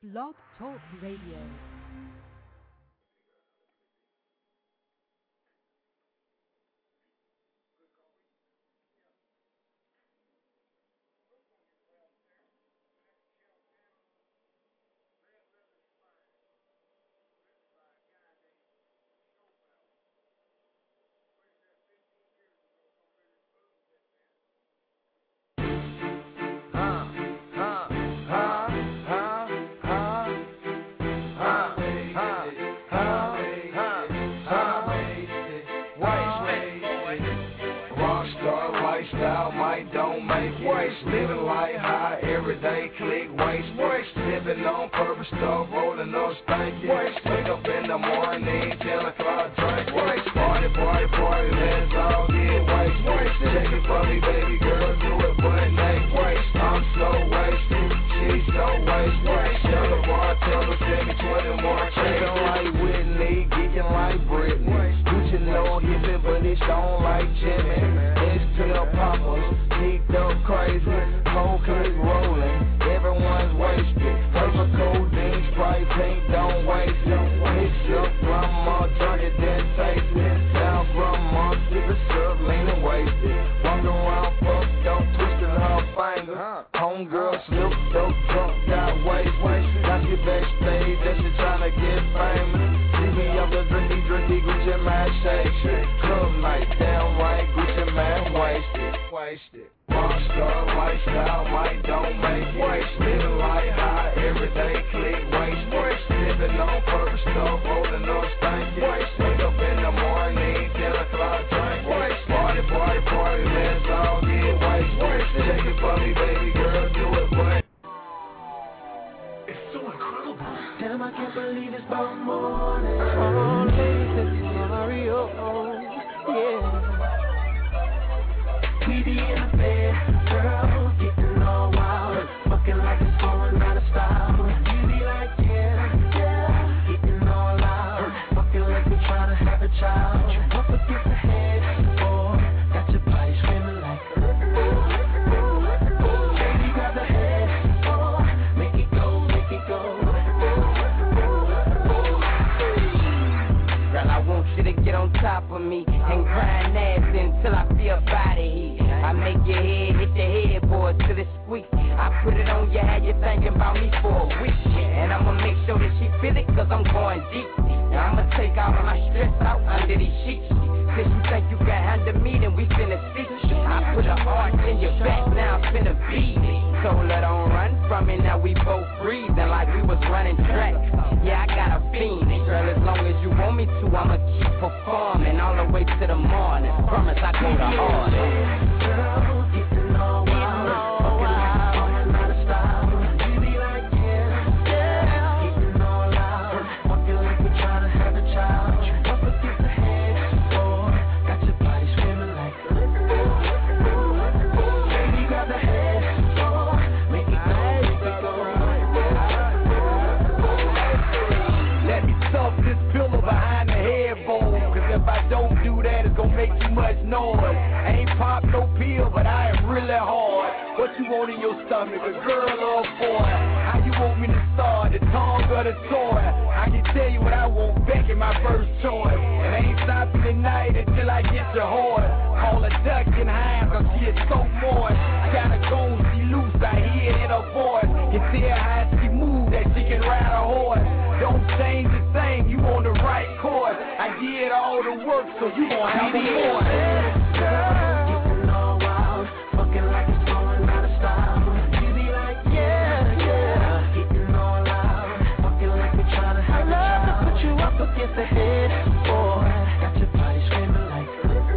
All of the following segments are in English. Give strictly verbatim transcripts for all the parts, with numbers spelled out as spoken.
Blog Talk Radio. Living life high, everyday click, waste, waste. Living on purpose, stuff, rolling up, stanky. Waste. Wake up in the morning, ten o'clock, drink, waste. Party, party, party, let's all get waste, waste. Check it for me, baby girl, do it, but naked, waste. I'm so wasted, she's so waste, waste. Tell the bartender, send me twenty more checks. Living like Whitney, geeking like Britney. Gucci no hippie, but it's on like Jimmy. It's to the poppers, geeked up crazy. Whole clique rolling, everyone's wasted. Paper, codeine, Sprite, pink, don't waste it. Mix up, grandma, drunk it, then taste it. Now grandma, sip it, syrup, lean and wasted. Walking around, fucked up, twisting her finger. Homegirl slipped up, drunk, got wasted. Now she backstage, and she tryna get famous. See me up the drinky, drinky, Gucci man, shake, shake. Club night, damn right, Gucci man, wasted, wasted. Rockstar lifestyle, might don't make waste. Living life high, everyday click, waste, waste. Living on purpose, stuff, rolling up, stanky. Waste. Wake up in the morning, ten o'clock, drink, waste. Party, party, party, let's all get waste, waste. Check it for me, baby girl, do it, but it's so incredible. Damn, I can't believe it's about morning. Oh, ladies, Mario, yeah. We be in the bed, girl, getting all wild, fucking like it's going out of style. You be like, yeah, yeah, getting all loud, fucking like we tryna have a child. Up against the head, boy, got your body screaming like, baby, grab the head, boy, make it go, make it go. Girl, I want you to get on top of me and grind ass until I feel body heat. I make your head hit the headboard till it squeaks. I put it on you, had you thinking about me for a week. And I'ma make sure that she feel it, cause I'm going deep. And I'ma take all of my stress out under these sheets. Since you think you can handle me, then we finna see. I put a heart in your back, now I'm finna beat it. So let on run from it, now we both breathing like we was running track. Yeah, I got a fiend, girl, as long as you want me to, I'ma keep performing all the way to the morning. Promise I go the hardest. Girl, getting all wild, fucking like it's going out of style. You be like, yeah, yeah, getting all loud, fucking like we tryna have a child. Up against the head, boy, got your body screaming like, baby, grab the head, boy, make it go, make it go. Let me stuff this pillow behind the headboard, cause if I don't do that, it's gonna make too much noise. I ain't pop no pill, but I am really hard. What you want in your stomach, a girl or a boy? How you want me to start, the tongue or the toy? I can tell you what I want back in my first choice. And I ain't stopping tonight until I get your horse. Call a duck and high, cause she is so moist. Gotta go, she loose, I hear it in her voice. You see how she move, that she can ride a horse. Don't change the thing, you on the right course. I did all the work, so you gon' have a more. Getting all wild, fucking like it's going out of style. You be like, yeah, yeah, getting all loud, fucking like we tryna have a child. I love to put you up against the head, boy, got your body screaming like,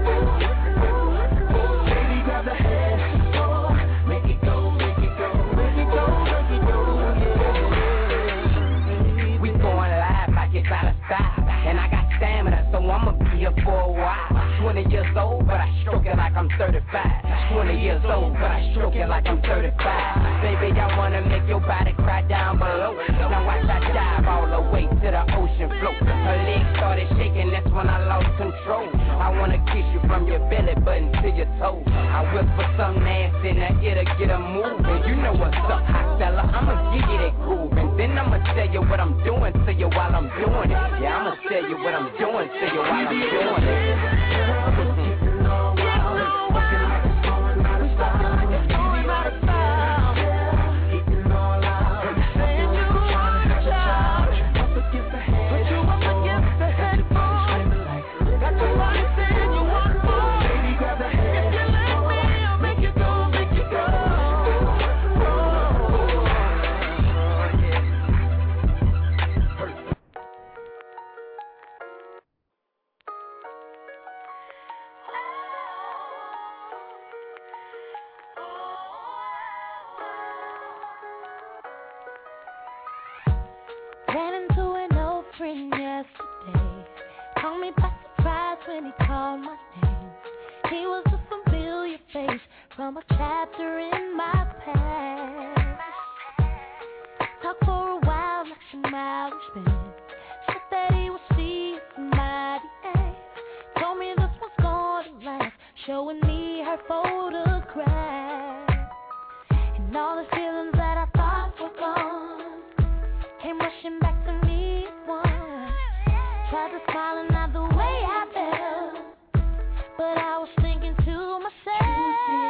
baby, grab the head, boy, make it go, make it go, make it go, make it go, yeah. We going live like it's out of style, and I got stamina, so I'ma be here for a while. twenty years old, but I stroke it like I'm thirty-five. twenty years old, but I stroke it like I'm thirty-five. Baby, I wanna make your body cry down below. Now watch I dive all the way to the ocean floor. Her legs started shaking, that's when I lost control. I wanna kiss you from your belly button to your toes. I whisper some nasty in the ear to get her moving. You know what's up, hot fella, I'ma give you that groove, and then I'ma tell you what I'm doing to you while I'm doing it. Yeah, I'ma tell you what I'm doing to you while I'm doing it. From a chapter in my past. Talked for a while, like some miles spent. Said that he would see it from my D A. Told me this was gonna last, showing me her photograph. And all the feelings that I thought were gone came rushing back to me at once. Tried to smile and not the way I felt, but I was thinking to myself,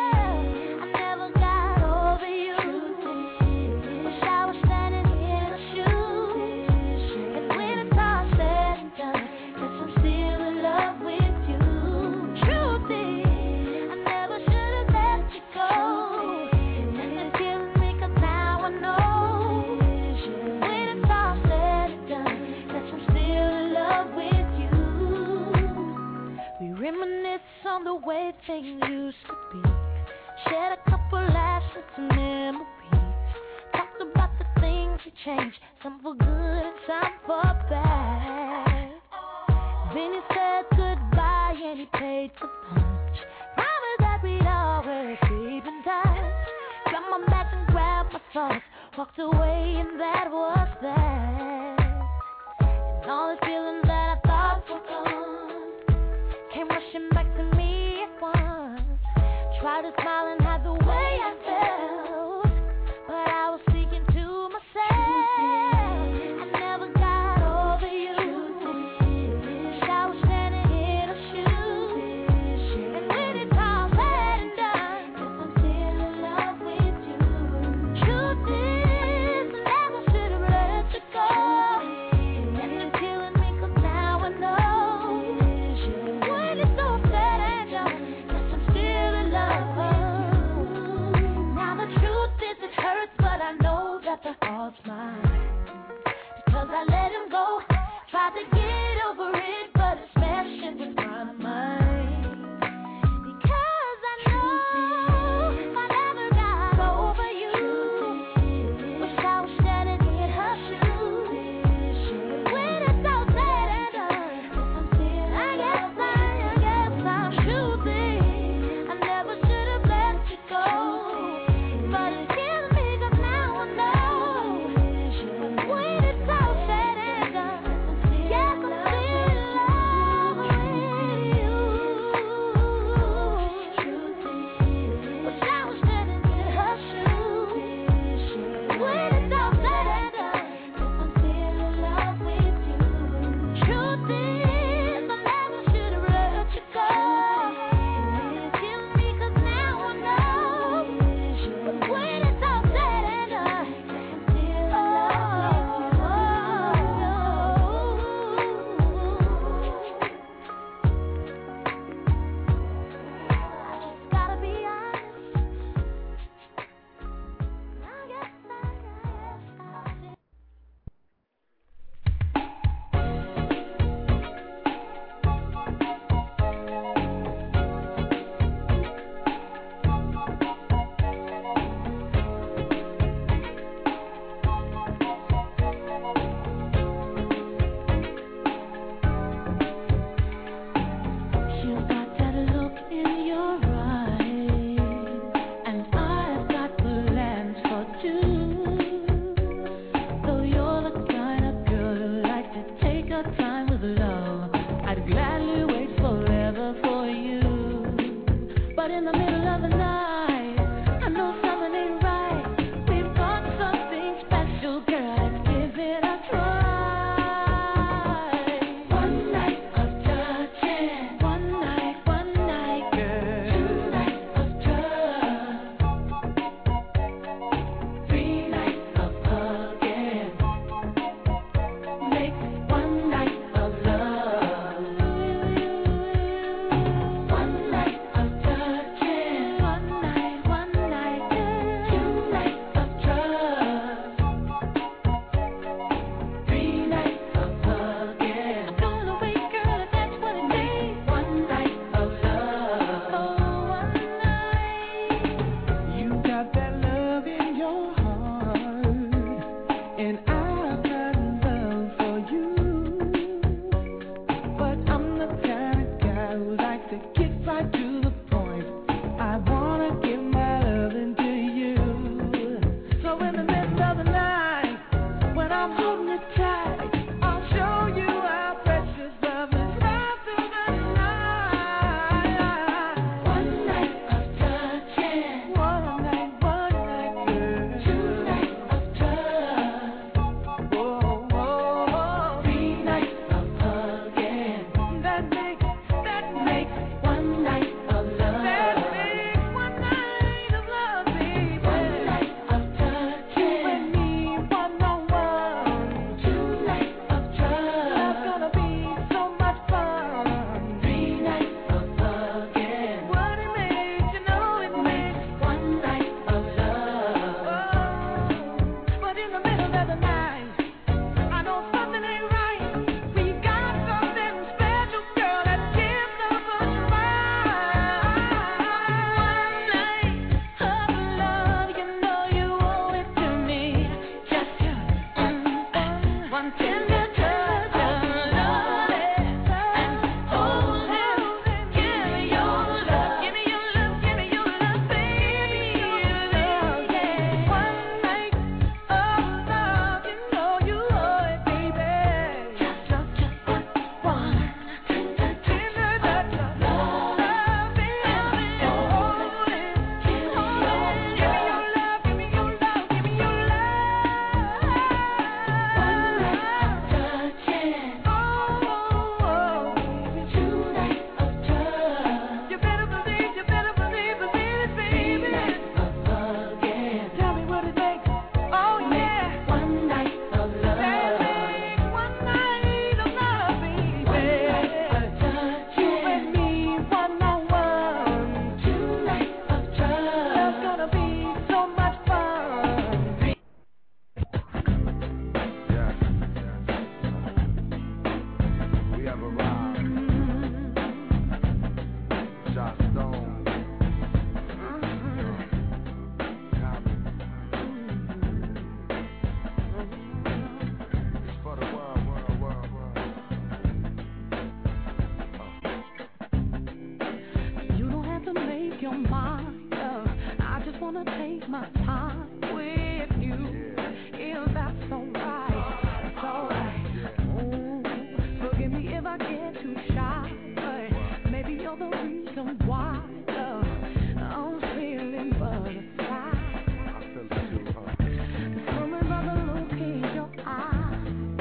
on the way things used to be. Shared a couple laughs with some memories. Talked about the things we changed, some for good and some for bad. Then he said goodbye and he paid for lunch. Promised that we'd always keep in touch. Got my back and grabbed my thoughts, walked away and that was that. And all the feelings that I thought were gone came rushing back to me at once. Tried to smile and hide the way I felt, but I was speaking to myself. I never got over you. Wish I was standing in her shoes. And when it's all said and done, guess I'm still in love with you. Truth is, I never should have let you go. And it's killing me 'cause now I know. When it's all said and done, guess I'm still in love. Now the truth is it hurts, but I know that the fault's mine. Because I let him go, tried to get over it, but it's messing with my mind. Because I know I never got over you. Wish I was standing in her shoes. When it's all said and done, I guess I, I guess I'm choosing. I never should have let you go, but it's killing me 'cause now I know. When it's all said and done, yes, I'm still in love with you. Wish I was standing in her shoes. When it's all said and done, I'm still in love with you. Truth is, I never should have let you go. It's killing me 'cause now I know. When it's all said and done, I'm still in love with you. I just gotta be honest. I guess I guess I'll still. You've got that look in your eyes, and I've got plans for two. Though you're the kind of girl who likes to take her time with love, I'd gladly wait forever for you. But in the middle of the night, I know something ain't right. We've got something special, girl, it's it a try. One night of touching, one night, one night, girl. Two nights of trust, three nights of hugging, make one night of love. One night of touching, one night, one night, girl. Two nights of trust, three nights of hugging. Gone away, girl, if that's what it takes. One night of love. Oh, one night. You got that love in your heart, and I've got love for you. But I'm the kind of guy who likes to get right to the point. I wanna give my loving to you. So in the middle of the night, when I'm holding you tight, I'll show you how precious love is right through the night. One night of touching, One night, one night, girl. two nights of trust, Whoa, whoa, three nights of hugging, that makes, that make one night of love. that makes one night of love, baby. One night of You touching, and me, one on one. two nights of That's trust, gonna be so much fun. three nights of hugging, What it makes, you know it makes. one night of love. Oh, but in the middle of the night, I know something ain't right. We got something special, girl, that gives us a try. One night of love, you know you owe it to me. Just one tender touch of love and hold it. Give me your love, give me your love, give me your love, baby. One night of love, you know you owe it, baby. Just, just, just one, one tender touch Tender touch of love, baby. Hold it, hold on. Give me your love, give me your love, give me your love. One night of touching, Oh, two nights of trust, you better believe, you better believe, believe it, three baby. nights of hugging, Tell me what it takes. Oh yeah, one night of that love. makes one night of love, baby. One night of You and touching, me, one on one. two nights of That's trust, gonna be so much fun. Yes. We have arrived. Josh Stone. Common. It's for the world, world, world, world. You don't have to make your mind up. I just wanna take my time with you. If that's alright, it's alright. Oh, forgive me if I get too shy, but maybe you're the reason why, love, I'm feeling butterflies. I feel it too, huh? Something about the look in your eyes.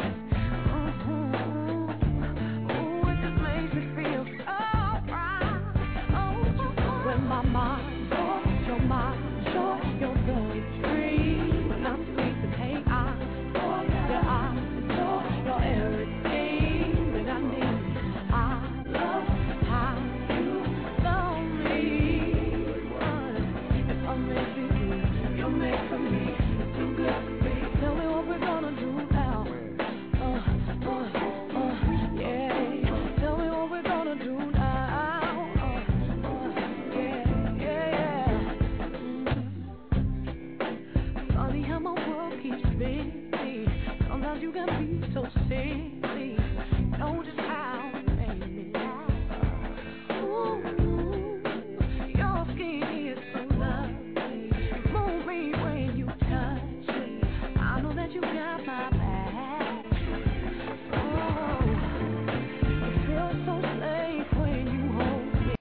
Mhm. Oh, it just makes me feel alright. Oh, when my mind goes, your mind goes, you're going free. When I'm sleeping, hey, I, your eyes